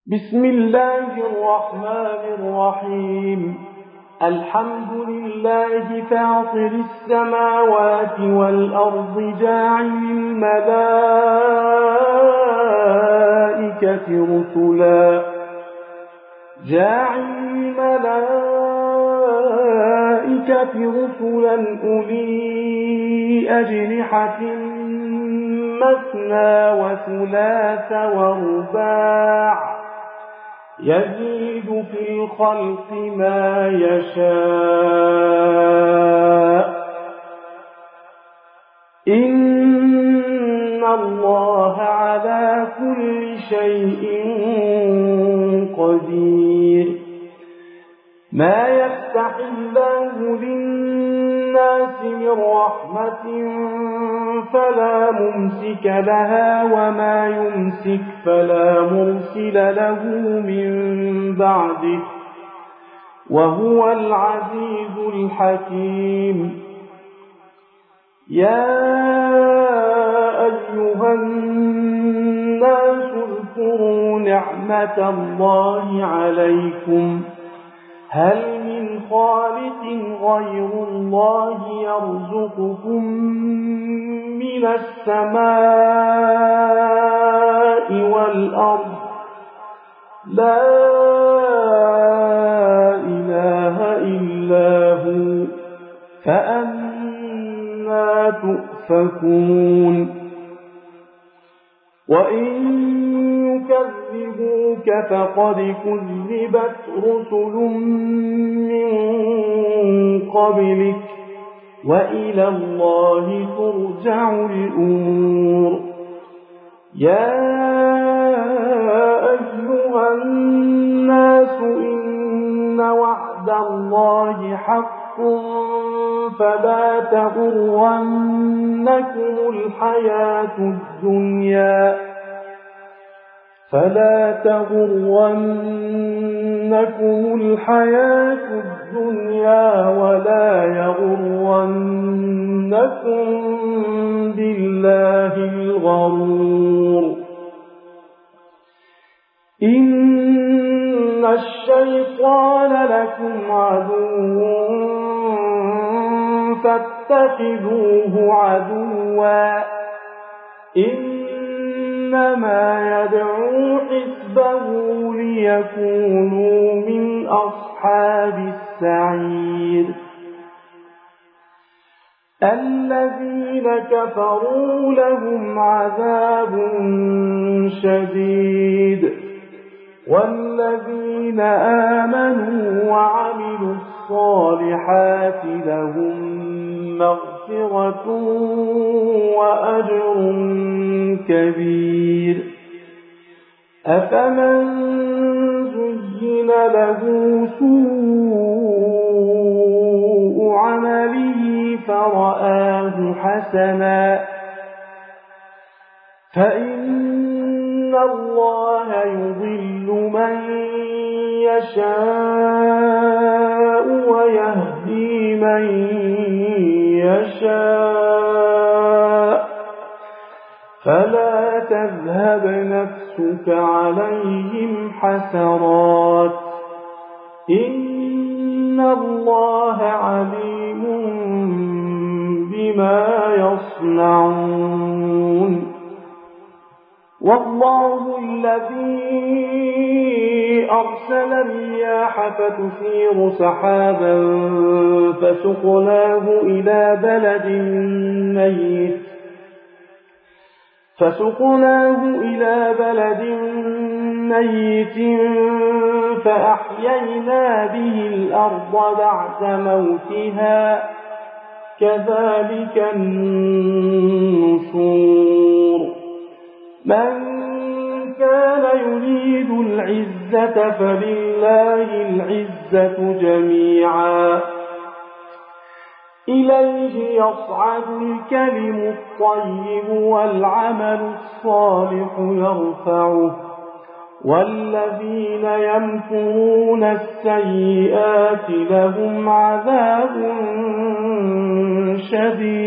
بسم الله الرحمن الرحيم. الحمد لله فاطر السماوات والأرض جاعل الملائكة رسلا أولي أجنحة مثنى وثلاث ورباع يزيد في الخلق ما يشاء إن الله على كل شيء قدير. ما يفتح الله للناس من رحمة فلا ممسك لها وما يمسك فلا مرسل له من بعده وهو العزيز الحكيم. يا أيها الناس اذكروا نعمة الله عليكم هل من خالق غير الله يرزقكم من السماء والأرض لا إله إلا هو فأنى تؤفكون. وإن يكذبوك فقد كذبت رسل من قبلك وإلى الله ترجع الأمور. يا أيها الناس إن وعد الله حق فلا تغرنكم الحياة الدنيا ولا يغرنكم بالله الغرور. إن الشيطان لكم عدو فاتخذوه عدوا إنما يدعو حزبه ليكونوا من أصحاب السعير. الذين كفروا لهم عذاب شديد والذين آمنوا وعملوا الصالحات لهم مغفرة وأجر كبير. أفمن زين له سوء عمله فرآه حسنا فإن الله يضل من يشاء ويهدي من يشاء فلا تذهب نفسك عليهم حسرات إن الله عليم بما يصنعون. والله الذي أرسل الرياح فتثير سحابا فسقناه إلى بلد ميت فأحيينا به الأرض بعد موتها كذلك النشور. من كان يريد العزة فلله العزة جميعا إليه يصعد الكلم الطيب والعمل الصالح يرفعه والذين يمكرون السيئات لهم عذاب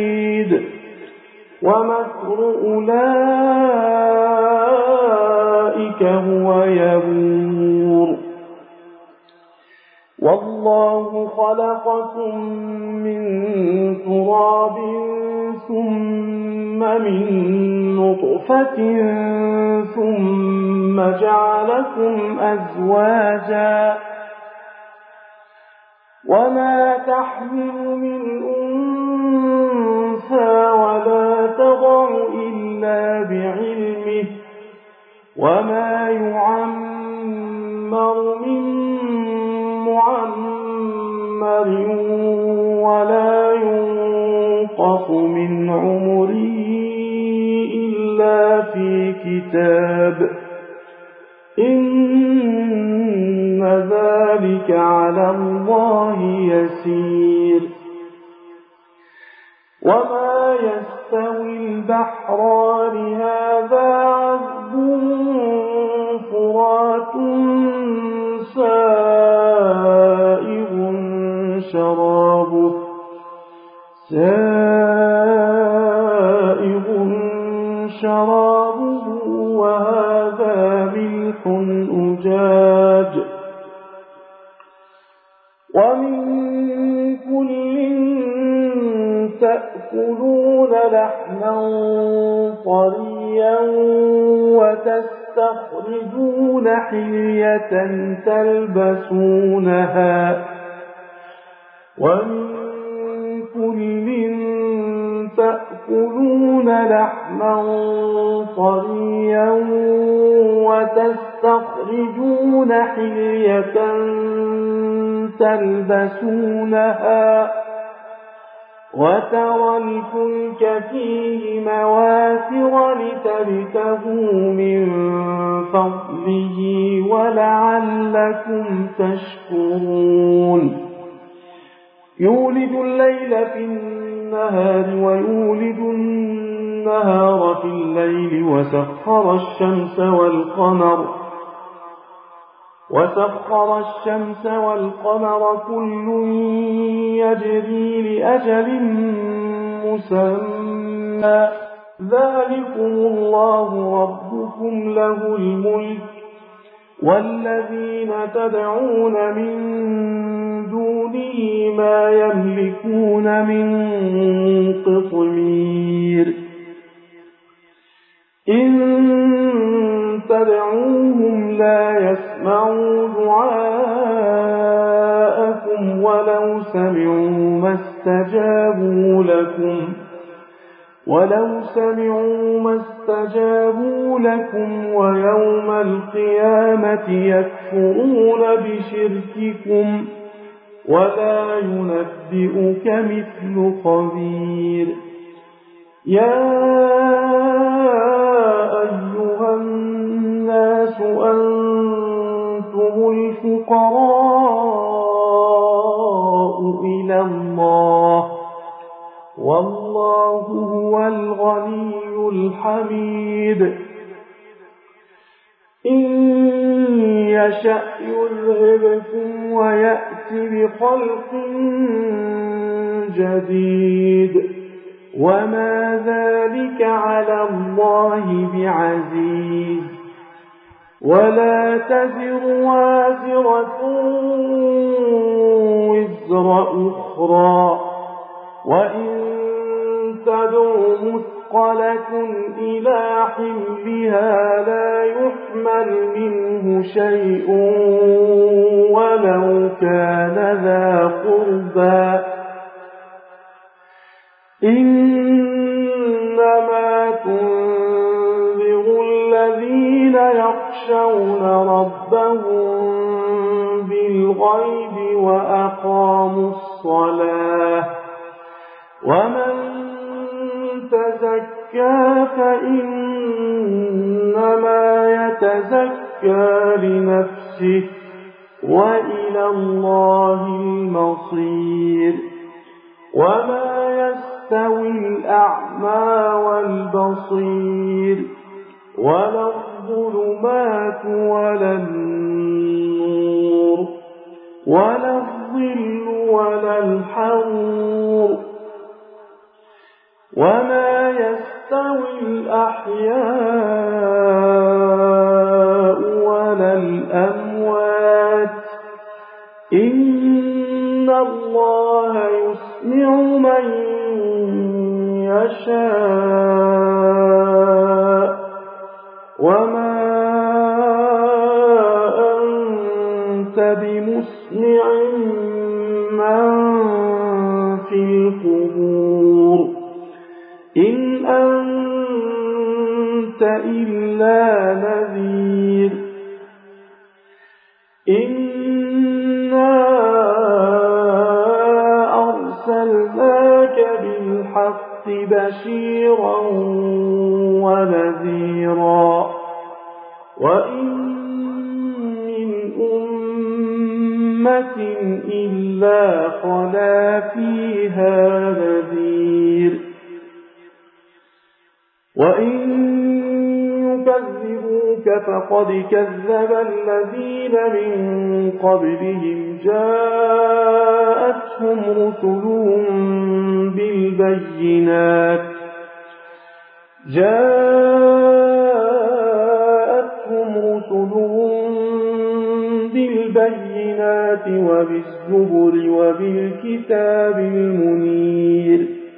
شديد ومكر أولئك أولئك هو يبور. والله خلقكم من تراب ثم من نطفة ثم جعلكم أزواجا وما تحمل من أنثى ولا تضع إلا بعلمه وما يعمر من معمر ولا ينقص من عمره إلا في كتاب إن ذلك على الله يسير. وما يستوي البحران هذا عذب فرات سائغ شرابه وهذا ملح أجاج ومن كل تأكلون لحما طريا وتستخرجون حلية تلبسونها ومن كل تأكلون لحما طريا وتستخرجون حلية تلبسونها وترى الفلك فيه مواخر لتبتغوا من فضله ولعلكم تشكرون. يولد الليل في النهار ويولد النهار في الليل وسخر الشمس والقمر كل يجري لأجل مسمى ذلكم الله ربكم له الملك والذين تدعون من دونه ما يملكون من قطمير إن تدعوهم لا يسمعوا دعاءكم ولو سمعوا ما استجابوا لكم ويوم القيامة يكفرون بشرككم ولا ينبئك مثل خبير. يا أيها الناس أنتم الفقراء إلى الله والله هو الغني الحميد. إن يشأ يذهبكم ويأت بخلق جديد وما ذلك على الله بعزيز. ولا تزر وازرة وزر أخرى وإن تدع مثقلة إلى حملها لا يحمل منه شيء ولو كان ذا قربى إنما تنذر الذين يخشون ربهم بالغيب وأقاموا الصلاة ومن تزكى فإنما يتزكى لنفسه وإلى الله المصير. وما يستوي الأعمى والبصير ولا الظلمات ولا النور ولا الظل ولا الحرور وما يستوي الأحياء الأموات إن الله يسمع من يشاء وما أنت بمسمع من في القبور إن أنت إلا نذير إنا أرسلناك بالحق بشيرا ونذيرا وإن من أمة إلا خلا فيها نذير وإن يكذبوك فقد كذب الذين من قبلهم جاءتهم رسلهم بالبينات وبالزبر وبالكتاب المنير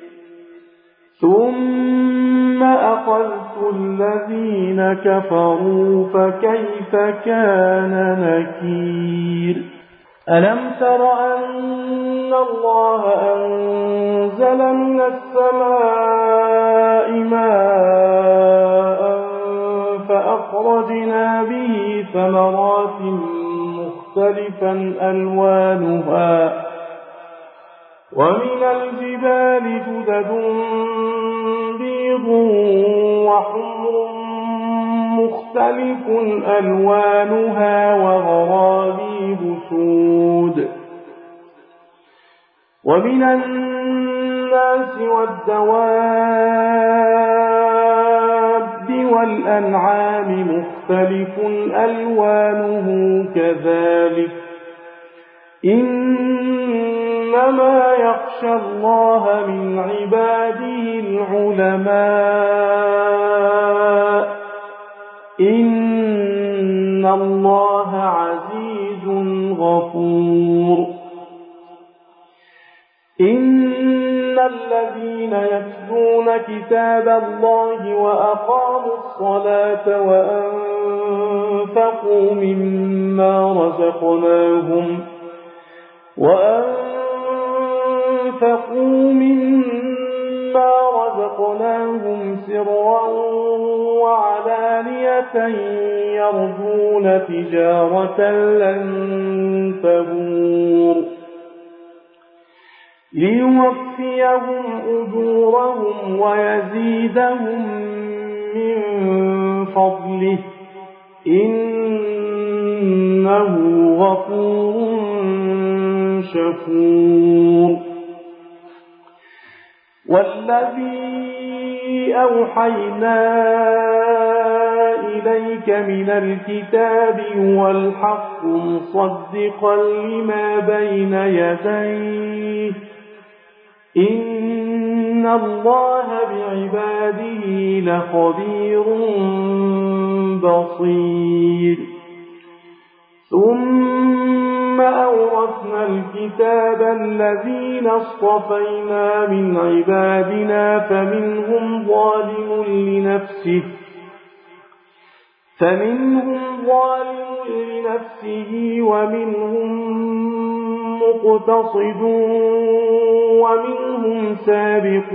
ثم أخذت الذين كفروا فكيف كان نكير ألم تر أن الله أنزل من السماء ماء فأخرجنا به ثمرات مختلفا ألوانها ومن الجبال جدد بيض وحمر مختلف ألوانها وغرابيب سود ومن الناس والدواب والأنعام مختلف ألوانه كذلك إنما يخشى الله من عباده العلماء إن الله عزيز غفور إن الذين يتلون كتاب الله وأقاموا الصلاة وأنفقوا مما رزقناهم سرا وعلانية يرجون تجارة لن تبور ليوفيهم أجورهم ويزيدهم من فضله إنه غفور شكور والذي أوحينا إليك من الكتاب هو الحق مصدقا لما بين يديه إن الله بعباده لخبير بصير ثم أورثنا الكتاب الذين اصطفينا من عبادنا فمنهم ظالم لنفسه ومنهم مقتصد ومنهم سابق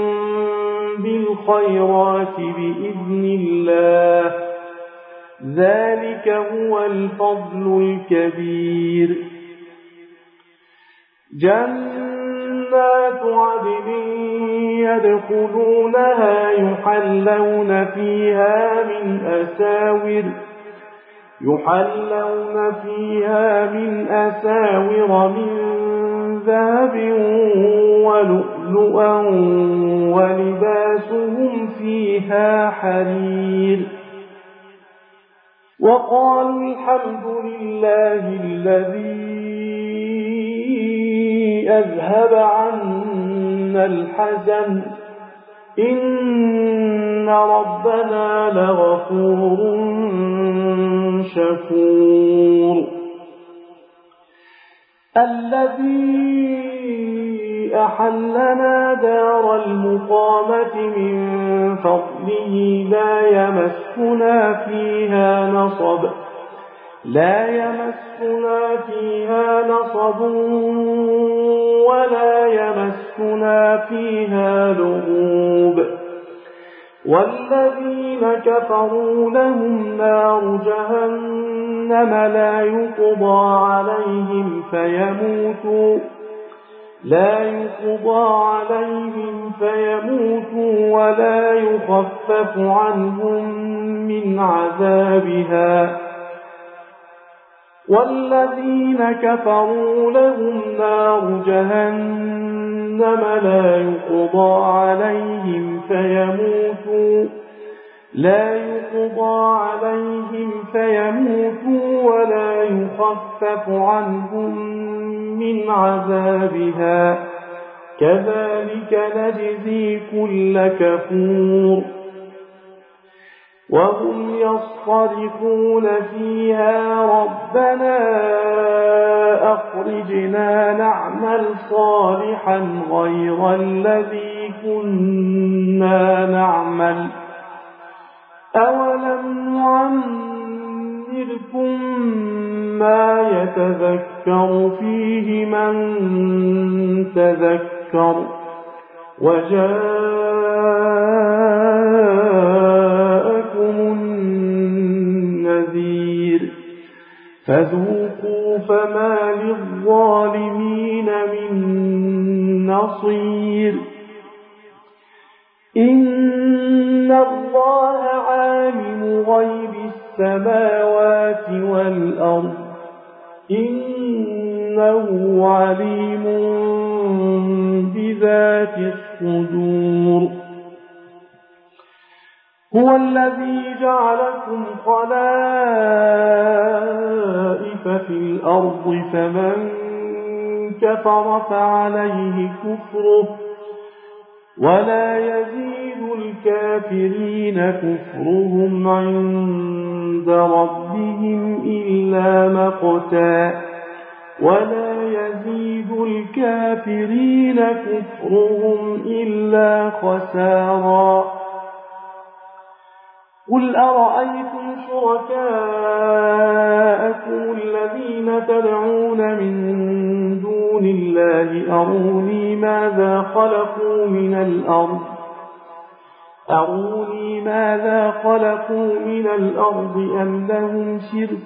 بالخيرات بإذن الله ذلك هو الفضل الكبير جنات عدن يدخلونها يحلون فيها من أساور من ذهب ولؤلؤا ولباسهم فيها حرير وقالوا الحمد لله الذي أذهب عنا الحزن إن ربنا لغفور شكور الذي أحلنا دار المقامة من فضله لا يمسنا فيها نصب ولا يمسنا فيها لغوب والذين كفروا لهم نار جهنم لا يقضى عليهم فيموتوا ولا يخفف عنهم من عذابها والذين كفروا لهم نار جهنم لا يقضى عليهم فيموتوا ولا يخفف عنهم من عذابها كذلك نجزي كل كفور وهم يصطرخون فيها ربنا أخرجنا نعمل صالحا غير الذي كنا نعمل أولم نعمركم ما يتذكر فيه من تذكر وجاءكم النذير فذوقوا فما للظالمين من نصير إن الله عالم غيب السماوات والأرض إنه عليم بذات الصدور هو الذي جعلكم خلائف في الأرض فمن كفر فعليه كفره ولا يزيد الكافرين كفرهم عند ربهم إلا مقتا خسارا قل أرأيتم شركاءكم الذين تدعون من دون الله أروني ماذا خلقوا من الأرض أم لهم شرك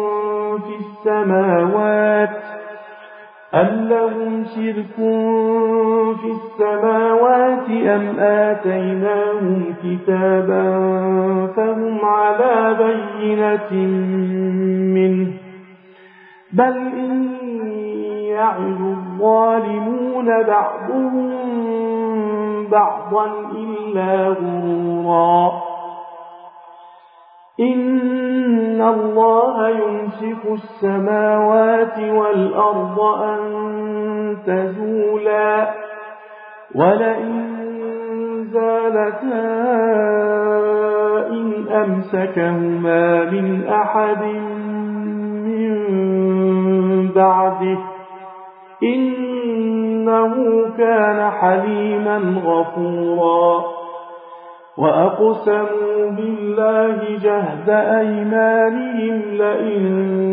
في السماوات أم آتيناهم كتابا فهم على بينة منه بل إن يعد الظالمون بعضهم بعضا إلا غرورا إن الله يمسك السماوات والأرض أن تزولا ولئن زالتا إن أمسكهما من أحد من بعده إنه كان حليما غفورا وأقسموا بالله جهد أيمانهم لئن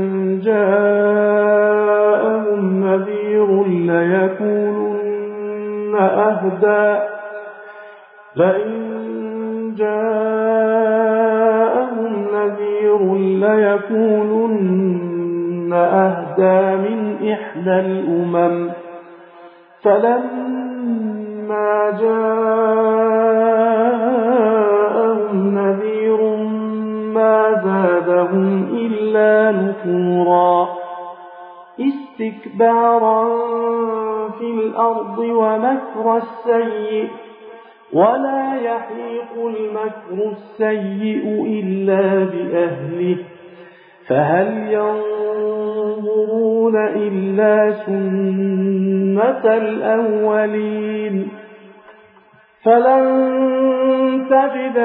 جاءهم نذير ليكونن أهدى من إحدى الأمم فلما جاءهم نذير ما زادهم إلا نفورا استكبارا في الأرض ومكر السيء ولا يحيق المكر السيء إلا بأهله فهل ينظرون إلا سنة الأولين فلن تجد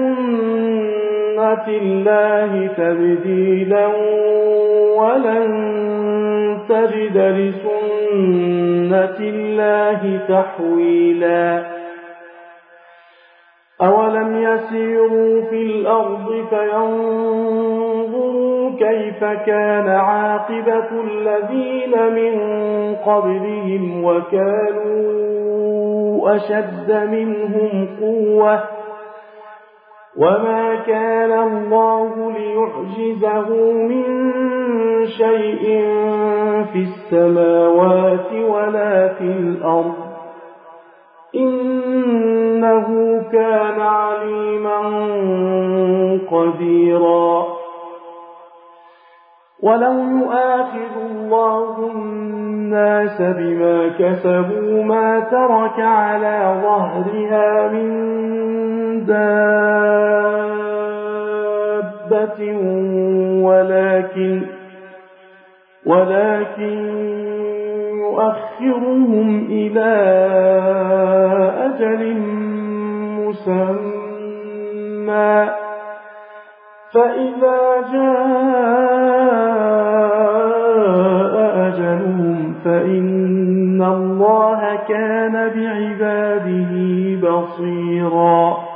لسنة الله تبديلا ولن تجد لسنة الله تحويلا أولم يسيروا في الأرض فينظروا كيف كان عاقبة الذين من قبلهم وكانوا أشد منهم قوة وما كان الله ليعجزه من شيء في السماوات ولا في الأرض إنه كان عليما قديرا ولو يؤاخذ الله الناس بما كسبوا ما ترك على ظهرها من دابة ولكن يؤخرهم إلى أجل مسمى فإذا جاء أجلهم فإن الله كان بعباده بصيرا